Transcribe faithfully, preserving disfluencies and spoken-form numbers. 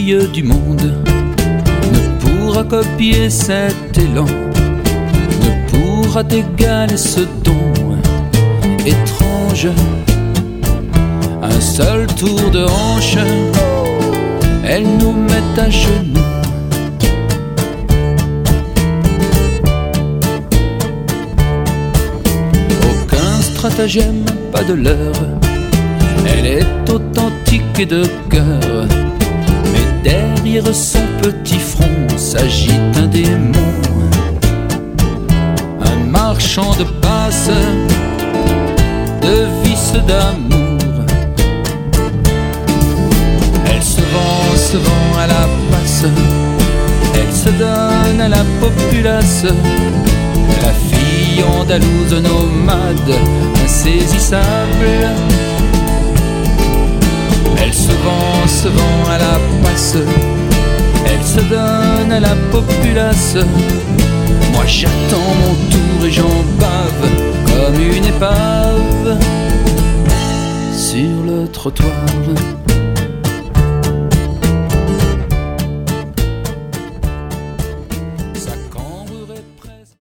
fille du monde ne pourra copier cet élan, ne pourra égaler ce don étrange. Un seul tour de hanche, elle nous met à genoux. Aucun stratagème, pas de leurre, elle est authentique et de cœur. Mais derrière son petit front s'agite un démon, un marchand de passe, de vices, d'amour. Elle se vend, se vend à la passe, elle se donne à la populace, la fille andalouse nomade, insaisissable. Elle se vend, se vend à la passe, elle se donne à la populace. Moi j'attends mon tour et j'en bave comme une épave sur le trottoir.